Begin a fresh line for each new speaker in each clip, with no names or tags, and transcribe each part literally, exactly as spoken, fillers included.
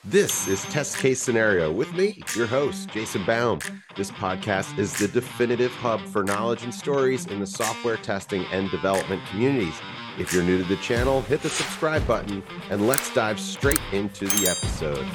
This is Test Case Scenario with me, your host, Jason Baum. This podcast is the definitive hub for knowledge and stories in the software testing and development communities. If you're new to the channel, hit the subscribe button and let's dive straight into the episode.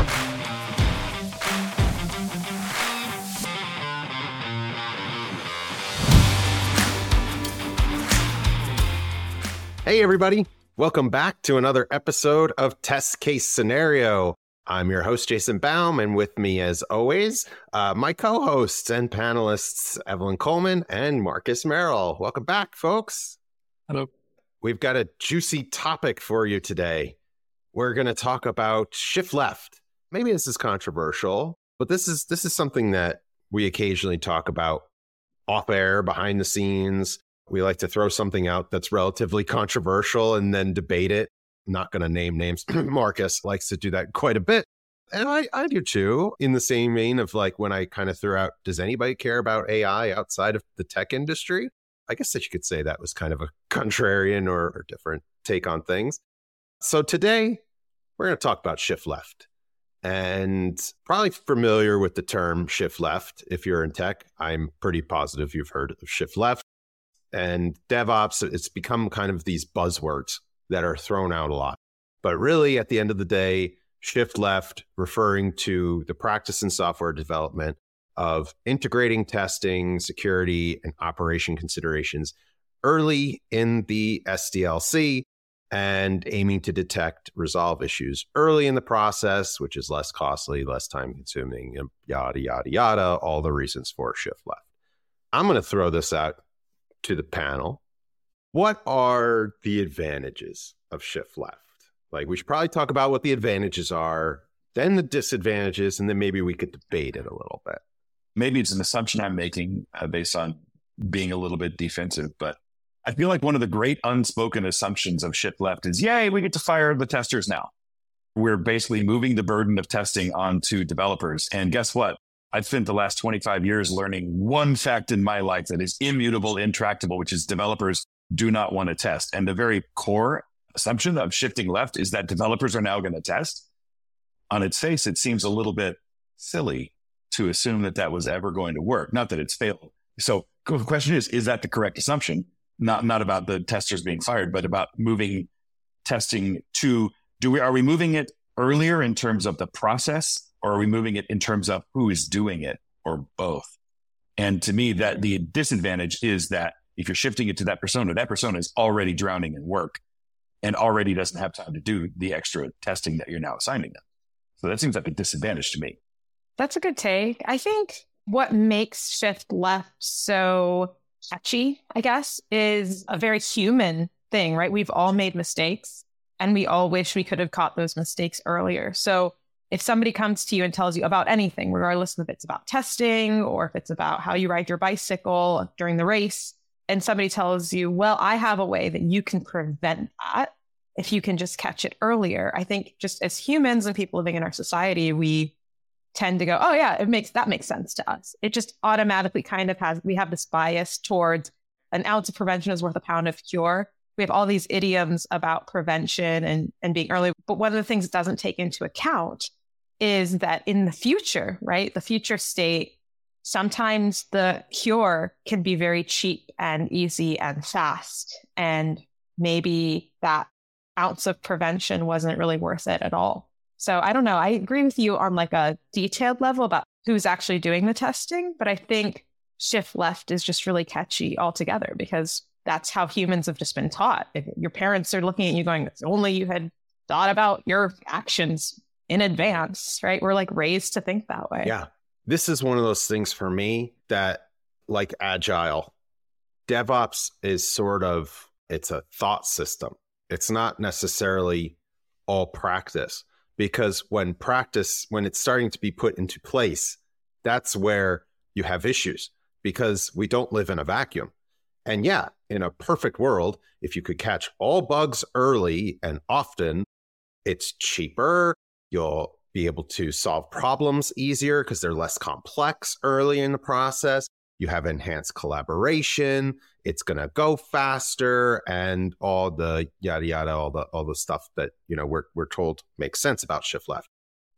Hey, everybody. Welcome back to another episode of Test Case Scenario. I'm your host, Jason Baum, and with me, as always, uh, my co-hosts and panelists, Evelyn Coleman and Marcus Merrill. Welcome back, folks.
Hello.
We've got a juicy topic for you today. We're going to talk about shift left. Maybe this is controversial, but this is this is something that we occasionally talk about off air, behind the scenes. We like to throw something out that's relatively controversial and then debate it. I'm not going to name names. Marcus likes to do that quite a bit. And I, I do too, in the same vein of like when I kind of threw out, does anybody care about A I outside of the tech industry? I guess that you could say that was kind of a contrarian or, or different take on things. So today, we're going to talk about shift left. And probably familiar with the term shift left. If you're in tech, I'm pretty positive you've heard of shift left. And DevOps, it's become kind of these buzzwords that are thrown out a lot. But really, at the end of the day, shift left, referring to the practice in software development of integrating testing, security, and operation considerations early in the S D L C and aiming to detect, resolve issues early in the process, which is less costly, less time consuming, and yada, yada, yada, all the reasons for shift left. I'm going to throw this out to the panel. What are the advantages of shift left? Like, we should probably talk about what the advantages are, then the disadvantages, and then maybe we could debate it a little bit.
Maybe it's an assumption I'm making uh, based on being a little bit defensive, but I feel like one of the great unspoken assumptions of shift left is, yay, we get to fire the testers now. We're basically moving the burden of testing onto developers. And guess what? I've spent the last twenty-five years learning one fact in my life that is immutable, intractable, which is developers do not want to test. And the very core assumption of shifting left is that developers are now going to test. On its face, it seems a little bit silly to assume that that was ever going to work. Not that it's failed. So the question is, is that the correct assumption? Not, not about the testers being fired, but about moving testing to, do we, are we moving it earlier in terms of the process, or are we moving it in terms of who is doing it, or both? And to me, that the disadvantage is that if you're shifting it to that persona, that persona is already drowning in work and already doesn't have time to do the extra testing that you're now assigning them. So that seems like a disadvantage to me.
That's a good take. I think what makes shift left so catchy, I guess, is a very human thing, right? We've all made mistakes and we all wish we could have caught those mistakes earlier. So if somebody comes to you and tells you about anything, regardless of if it's about testing or if it's about how you ride your bicycle during the race, and somebody tells you, well, I have a way that you can prevent that if you can just catch it earlier. I think just as humans and people living in our society, we tend to go, oh yeah, it makes that makes sense to us. It just automatically kind of has, we have this bias towards an ounce of prevention is worth a pound of cure. We have all these idioms about prevention and, and being early. But one of the things it doesn't take into account is that in the future, right, the future state, sometimes the cure can be very cheap and easy and fast. And maybe that ounce of prevention wasn't really worth it at all. So I don't know. I agree with you on like a detailed level about who's actually doing the testing. But I think shift left is just really catchy altogether because that's how humans have just been taught. If your parents are looking at you going, if only you had thought about your actions in advance, right? We're like raised to think that way.
Yeah. This is one of those things for me that, like agile, DevOps is sort of, it's a thought system. It's not necessarily all practice, because when practice, when it's starting to be put into place, that's where you have issues, because we don't live in a vacuum. And yeah, in a perfect world, if you could catch all bugs early and often, it's cheaper. You'll be able to solve problems easier because they're less complex early in the process. You have enhanced collaboration. It's going to go faster, and all the yada yada, all the all the stuff that, you know, we're we're told makes sense about shift left.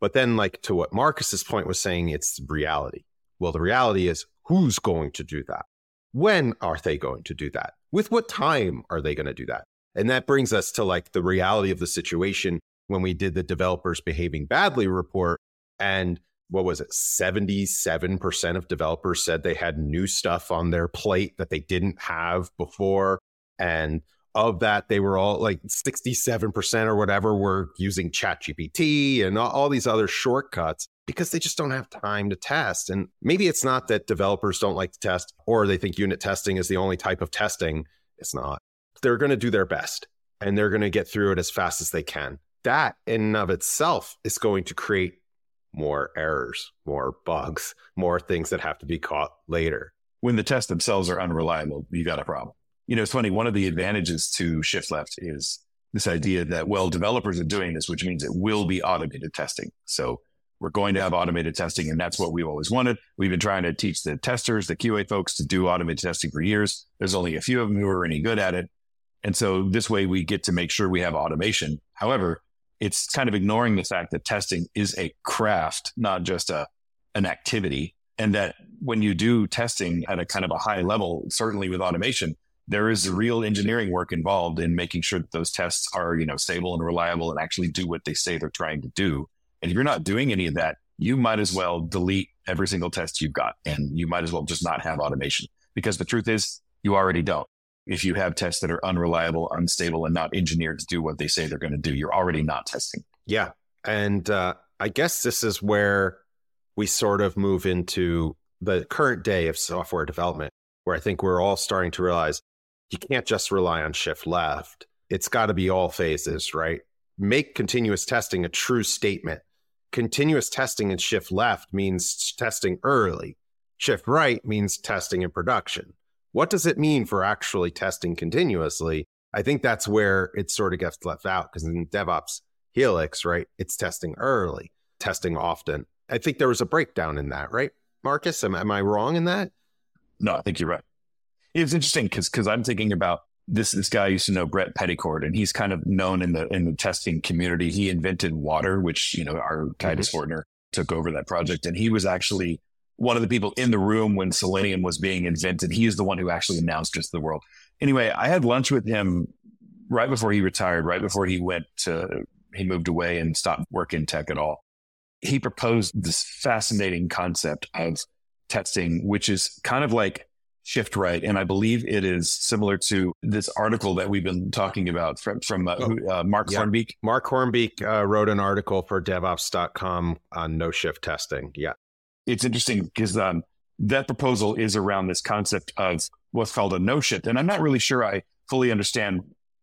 But then, like to what Marcus's point was saying, it's reality. Well, the reality is who's going to do that? When are they going to do that? With what time are they going to do that? And that brings us to like the reality of the situation when we did the developers behaving badly report. And what was it? seventy-seven percent of developers said they had new stuff on their plate that they didn't have before. And of that, they were all like sixty-seven percent or whatever were using ChatGPT and all, all these other shortcuts because they just don't have time to test. And maybe it's not that developers don't like to test or they think unit testing is the only type of testing. It's not. They're going to do their best and they're going to get through it as fast as they can. That in and of itself is going to create more errors, more bugs, more things that have to be caught later.
When the tests themselves are unreliable, you got a problem. You know, it's funny. One of the advantages to Shift Left is this idea that, well, developers are doing this, which means it will be automated testing. So we're going to have automated testing, and that's what we've always wanted. We've been trying to teach the testers, the Q A folks to do automated testing for years. There's only a few of them who are any good at it. And so this way we get to make sure we have automation. However, it's kind of ignoring the fact that testing is a craft, not just a an activity. And that when you do testing at a kind of a high level, certainly with automation, there is real engineering work involved in making sure that those tests are, you know, stable and reliable and actually do what they say they're trying to do. And if you're not doing any of that, you might as well delete every single test you've got. And you might as well just not have automation, because the truth is you already don't. If you have tests that are unreliable, unstable, and not engineered to do what they say they're going to do, you're already not testing.
Yeah. And uh, I guess this is where we sort of move into the current day of software development, where I think we're all starting to realize you can't just rely on Shift Left. It's got to be all phases, right? Make continuous testing a true statement. Continuous testing in Shift Left means testing early. Shift Right means testing in production. What does it mean for actually testing continuously? I think that's where it sort of gets left out, because in DevOps Helix, right, it's testing early, testing often. I think there was a breakdown in that, right? Marcus, am, am I wrong in that?
No, I think you're right. It's interesting because because I'm thinking about this. This guy I used to know, Brett Petticord, and he's kind of known in the in the testing community. He invented Water, which, you know, our Titus mm-hmm. Fortner took over that project, and he was actually one of the people in the room when Selenium was being invented. He is the one who actually announced it to the world. Anyway, I had lunch with him right before he retired, right before he went to he moved away and stopped working tech at all. He proposed this fascinating concept of testing, which is kind of like Shift Right. And I believe it is similar to this article that we've been talking about from, from uh, oh, uh, Mark yeah. Hornbeek.
Mark Hornbeek uh, wrote an article for DevOps dot com on no shift testing. Yeah.
It's interesting because um, that proposal is around this concept of what's called a no shift. And I'm not really sure I fully understand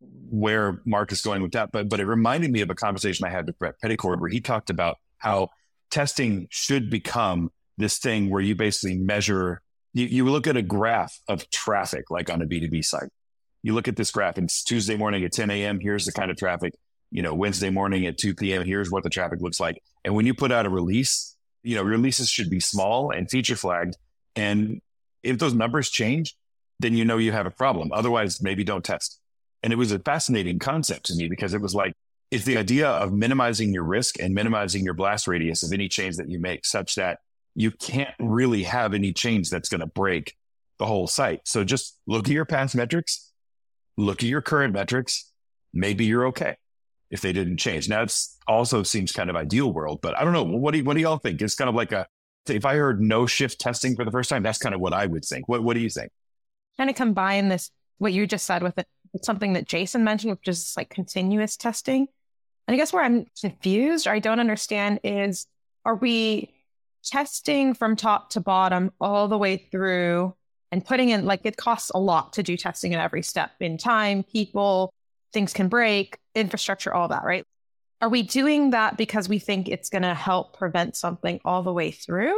where Mark is going with that, but, but it reminded me of a conversation I had with Brett Petticord, where he talked about how testing should become this thing where you basically measure. You, you look at a graph of traffic, like on a B two B site. You look at this graph, and it's Tuesday morning at ten a.m. Here's the kind of traffic. You know, Wednesday morning at two p.m. Here's what the traffic looks like. And when you put out a release, you know, releases should be small and feature flagged. And if those numbers change, then you know you have a problem. Otherwise, maybe don't test. And it was a fascinating concept to me, because it was like, it's the idea of minimizing your risk and minimizing your blast radius of any change that you make, such that you can't really have any change that's going to break the whole site. So just look at your past metrics, look at your current metrics. Maybe you're okay if they didn't change. Now, it also seems kind of ideal world, but I don't know. What do you, what do y'all think? It's kind of like a, if I heard no shift testing for the first time, that's kind of what I would think. What What do you think?
Kind of combine this, what you just said, with it, with something that Jason mentioned, which is like continuous testing. And I guess where I'm confused or I don't understand is, are we testing from top to bottom all the way through and putting in, like, it costs a lot to do testing at every step, in time, people, things can break, infrastructure, all that, right? Are we doing that because we think it's going to help prevent something all the way through?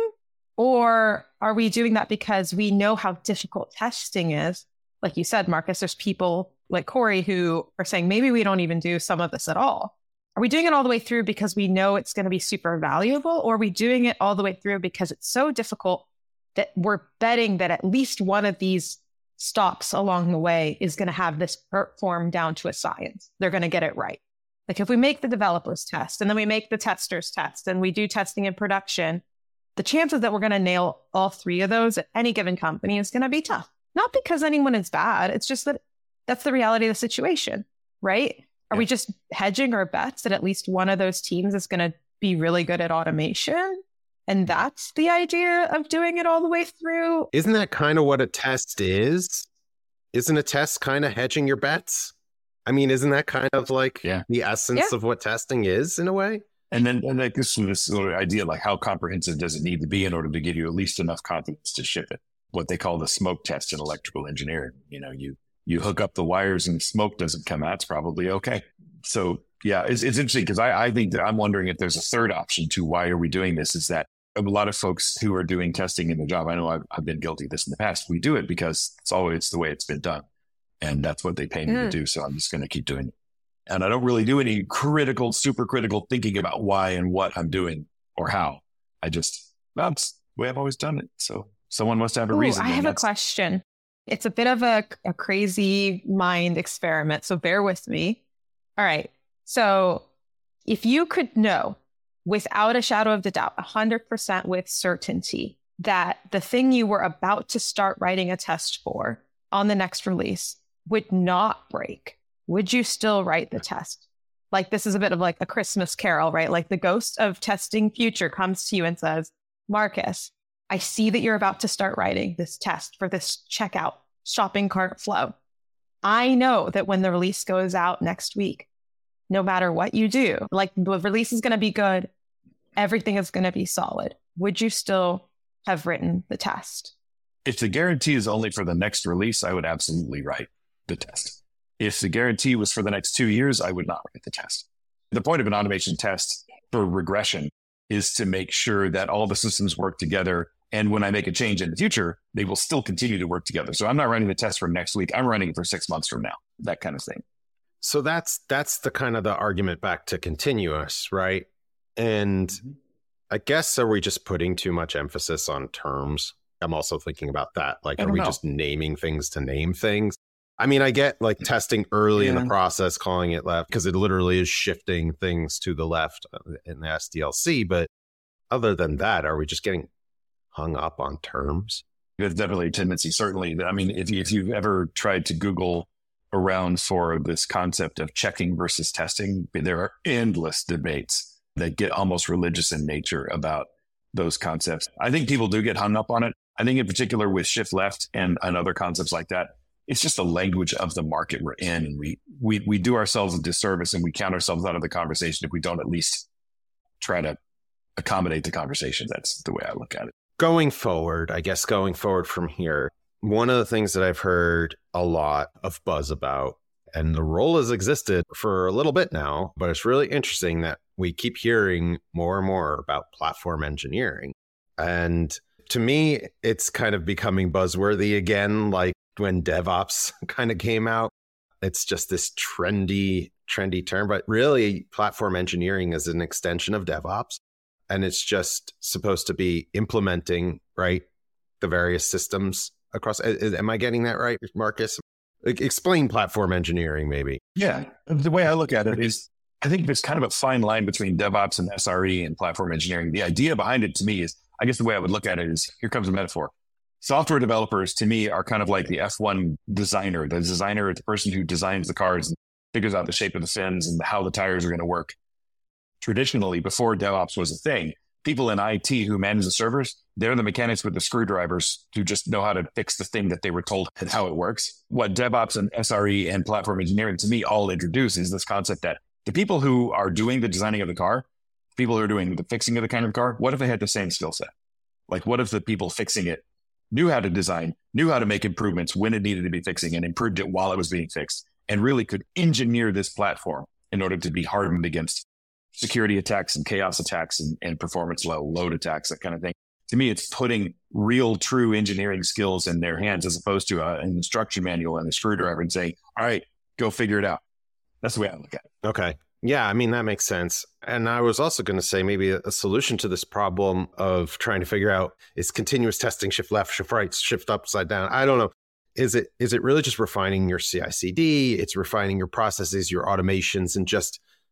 Or are we doing that because we know how difficult testing is? Like you said, Marcus, there's people like Corey who are saying, maybe we don't even do some of this at all. Are we doing it all the way through because we know it's going to be super valuable? Or are we doing it all the way through because it's so difficult that we're betting that at least one of these stops along the way is going to have this perform down to a science? They're going to get it right. Like if we make the developers test and then we make the testers test and we do testing in production, the chances that we're going to nail all three of those at any given company is going to be tough. Not because anyone is bad. It's just that that's the reality of the situation, right? Are yeah. we just hedging our bets that at least one of those teams is going to be really good at automation? And that's the idea of doing it all the way through?
Isn't that kind of what a test is? Isn't a test kind of hedging your bets? I mean, isn't that kind of like yeah. the essence yeah. of what testing is in a way?
And then and like this, this sort of idea, like how comprehensive does it need to be in order to give you at least enough confidence to ship it? What they call the smoke test in electrical engineering. You know, you you hook up the wires and smoke doesn't come out, it's probably okay. So yeah, it's, it's interesting because I, I think that I'm wondering if there's a third option to why are we doing this, is that a lot of folks who are doing testing in their job, I know I've, I've been guilty of this in the past, we do it because it's always the way it's been done. And that's what they pay me mm. to do. So I'm just going to keep doing it. And I don't really do any critical, super critical thinking about why and what I'm doing or how. I just, that's the way I've always done it. So someone must have a
Ooh,
reason.
I have a question. It's a bit of a, a crazy mind experiment. So bear with me. All right. So if you could know without a shadow of the doubt, one hundred percent with certainty, that the thing you were about to start writing a test for on the next release would not break, would you still write the test? Like this is a bit of like a Christmas Carol, right? Like the ghost of testing future comes to you and says, Marcus, I see that you're about to start writing this test for this checkout shopping cart flow. I know that when the release goes out next week, no matter what you do, like the release is going to be good, everything is going to be solid. Would you still have written the test?
If the guarantee is only for the next release, I would absolutely write the test. If the guarantee was for the next two years, I would not write the test. The point of an automation test for regression is to make sure that all the systems work together. And when I make a change in the future, they will still continue to work together. So I'm not running the test for next week. I'm running it for six months from now, that kind of thing.
So that's that's the kind of the argument back to continuous, right? And mm-hmm. I guess, are we just putting too much emphasis on terms? I'm also thinking about that. Like, are we know. just naming things to name things? I mean, I get like testing early yeah. in the process, calling it left, because it literally is shifting things to the left in the S D L C. But other than that, are we just getting hung up on terms?
There's definitely a tendency, certainly. I mean, if, you, if you've ever tried to Google around for this concept of checking versus testing, there are endless debates that get almost religious in nature about those concepts. I think people do get hung up on it. I think in particular with shift left and, and other concepts like that, it's just the language of the market we're in. And we, we, we do ourselves a disservice and we count ourselves out of the conversation if we don't at least try to accommodate the conversation. That's the way I look at it.
Going forward, I guess going forward from here, one of the things that I've heard a lot of buzz about, and the role has existed for a little bit now, but it's really interesting that we keep hearing more and more about platform engineering. And to me, it's kind of becoming buzzworthy again, like when DevOps kind of came out. It's just this trendy, trendy term, but really platform engineering is an extension of DevOps. And it's just supposed to be implementing, right, the various systems across. Am I getting that right, Marcus? Explain platform engineering, maybe.
Yeah. The way I look at it is, I think there's kind of a fine line between DevOps and S R E and platform engineering. The idea behind it to me is, I guess the way I would look at it is, here comes a metaphor. Software developers to me are kind of like the F one designer. The designer is the person who designs the cars and figures out the shape of the fins and how the tires are going to work. Traditionally, before DevOps was a thing, people in I T who manage the servers, they're the mechanics with the screwdrivers who just know how to fix the thing that they were told and how it works. What DevOps and S R E and platform engineering to me all introduce is this concept that the people who are doing the designing of the car, people who are doing the fixing of the kind of car, what if they had the same skill set? Like, what if the people fixing it knew how to design, knew how to make improvements when it needed to be fixing and improved it while it was being fixed, and really could engineer this platform in order to be hardened against security attacks and chaos attacks and, and performance low load attacks, that kind of thing. To me, it's putting real, true engineering skills in their hands as opposed to a, an instruction manual and a screwdriver and saying, all right, go figure it out. That's the way I look at it.
Okay. Yeah, I mean, that makes sense. And I was also going to say maybe a, a solution to this problem of trying to figure out, is continuous testing shift left, shift right, shift upside down? I don't know. Is it is it really just refining your C I C D? It's refining your processes, your automations, and just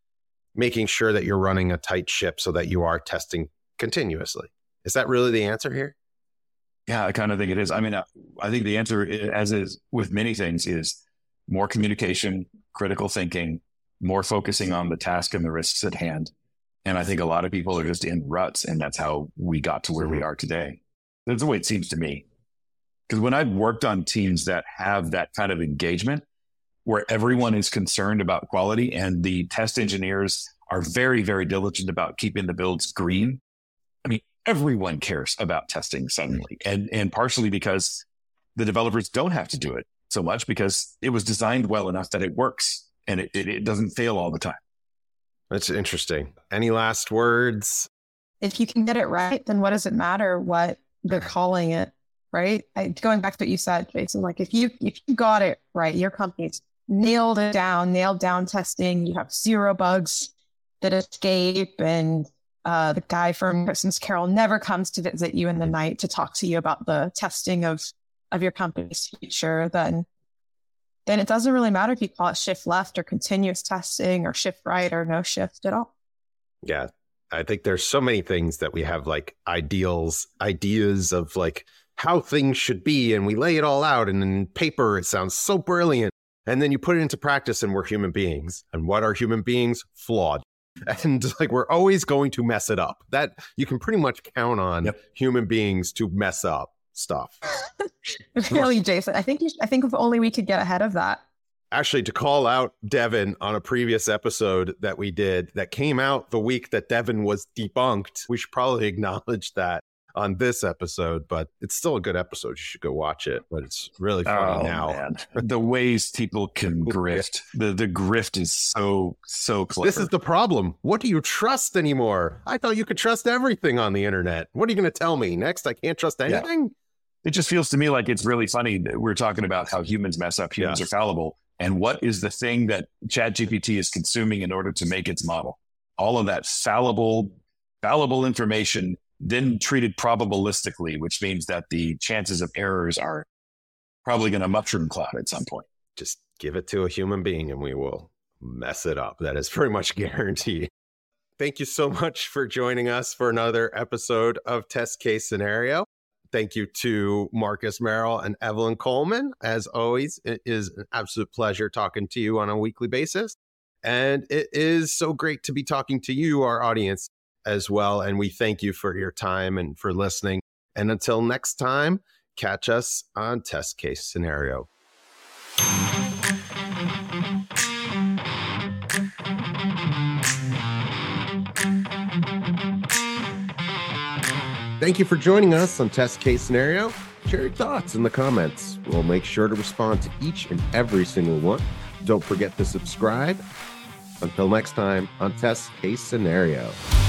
making sure that you're running a tight ship so that you are testing continuously. Is that really the answer here?
Yeah, I kind of think it is. I mean, I think the answer, as is with many things, is more communication, critical thinking, more focusing on the task and the risks at hand. And I think a lot of people are just in ruts, and that's how we got to where we are today. That's the way it seems to me. Because when I've worked on teams that have that kind of engagement, where everyone is concerned about quality and the test engineers are very, very diligent about keeping the builds green. I mean, everyone cares about testing suddenly, and, and partially because the developers don't have to do it so much because it was designed well enough that it works and it, it, it doesn't fail all the time.
That's interesting. Any last words?
If you can get it right, then what does it matter what they're calling it, right? I, going back to what you said, Jason, like if you if you got it right, your company's nailed it down, nailed down testing, you have zero bugs that escape, and uh, the guy from Christmas Carol never comes to visit you in the night to talk to you about the testing of, of your company's future, then then it doesn't really matter if you call it shift left or continuous testing or shift right or no shift at all.
Yeah. I think there's so many things that we have like ideals, ideas of like how things should be. And we lay it all out. And in paper, it sounds so brilliant. And then you put it into practice and we're human beings. And what are human beings? Flawed. And like, we're always going to mess it up. That you can pretty much count on yep. human beings to mess up stuff.
Really, Jason, I think you, I think if only we could get ahead of that.
Actually, to call out Devin on a previous episode that we did that came out the week that Devin was debunked, we should probably acknowledge that on this episode, but it's still a good episode. You should go watch it, but it's really funny oh, now.
Man. The ways people can grift, the, the grift is so, so clever.
This is the problem. What do you trust anymore? I thought you could trust everything on the internet. What are you going to tell me next? I can't trust anything?
Yeah. It just feels to me like it's really funny that we're talking about how humans mess up, humans yes. are fallible. And what is the thing that ChatGPT is consuming in order to make its model? All of that fallible, fallible information, then treated probabilistically, which means that the chances of errors are probably going to mushroom cloud at some point.
Just give it to a human being and we will mess it up. That is pretty much guaranteed. Thank you so much for joining us for another episode of Test Case Scenario. Thank you to Marcus Merrill and Evelyn Coleman. As always, it is an absolute pleasure talking to you on a weekly basis. And it is so great to be talking to you, our audience, as well. And we thank you for your time and for listening. And until next time, catch us on Test Case Scenario. Thank you for joining us on Test Case Scenario. Share your thoughts in the comments. We'll make sure to respond to each and every single one. Don't forget to subscribe. Until next time on Test Case Scenario.